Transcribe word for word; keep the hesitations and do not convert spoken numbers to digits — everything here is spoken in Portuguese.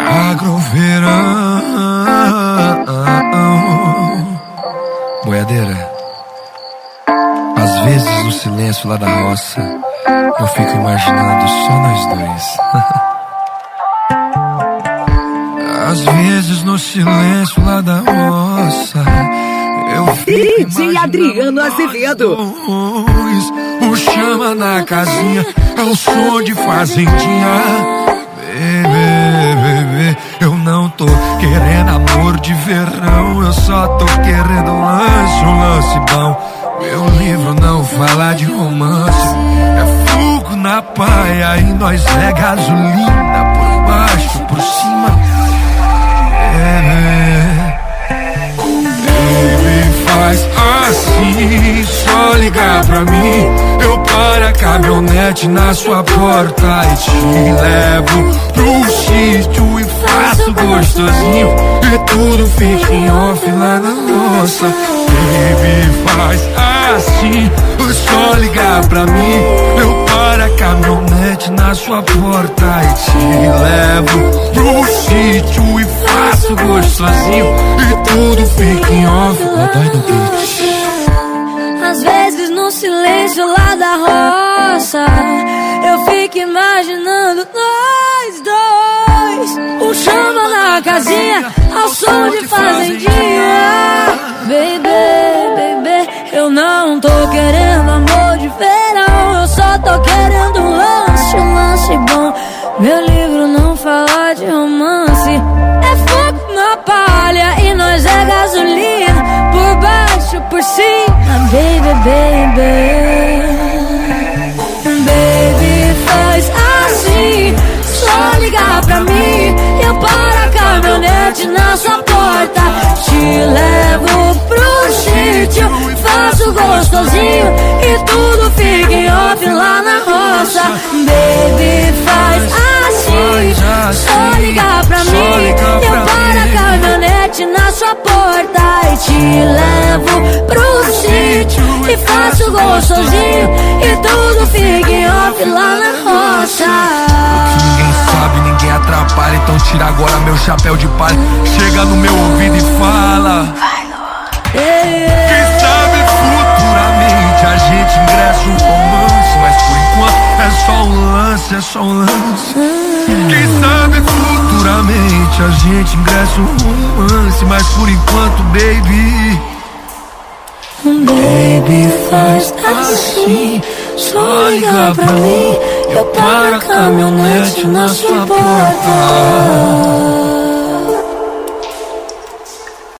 Agroverão. Boiadeira, às vezes no silêncio lá da roça eu fico imaginando só nós dois. Às vezes no silêncio lá da roça eu fico D J Adriano Azevedo. O chama na casinha é o som de fazendinha. Bebê, bebê, eu não tô querendo amor de verão, eu só tô querendo um lance, um lance bom. Meu livro não fala de romance, é fogo na paia e nós é gasolina por baixo, por cima. Baby, faz assim, só ligar pra mim. Eu paro a caminhonete na sua porta e te levo pro sítio e faço gostosinho. E tudo fica em off lá na nossa. Baby, faz assim, só ligar pra mim. Eu paro a caminhonete na sua porta e te levo pro sítio e faço gostosinho. E tudo fica em off lá no beat. Às vezes no silêncio lá da roça eu fico imaginando nós dois. Um chama na casinha ao som de fazendinha. Baby, baby, eu não tô querendo amor de verão, eu só tô querendo um lance, um lance bom. Meu livro não fala de romance, é fogo na palha e nós é gasolina por baixo, por cima. Baby, baby, baby, faz assim, só ligar pra mim. Eu paro a caminhonete na sua porta, te levo pro sítio, faço gostosinho e tudo fica em off lá na roça. Baby, faz assim, só ligar pra mim. Eu paro a caminhonete na sua porta e te levo pro sítio e faço gostosinho e tudo fica em off lá na roça. O que ninguém sabe, ninguém atrapalha, então tira agora meu chapéu de palha. Chega no meu ouvido e fala: quem sabe futuramente a gente ingressa um romance, mas por enquanto é só um lance, é só um lance. Quem sabe futuramente a gente ingressa um romance, mas por enquanto, baby, baby, faz assim, só ligar pra mim. Eu paro a caminhonete na sua porta.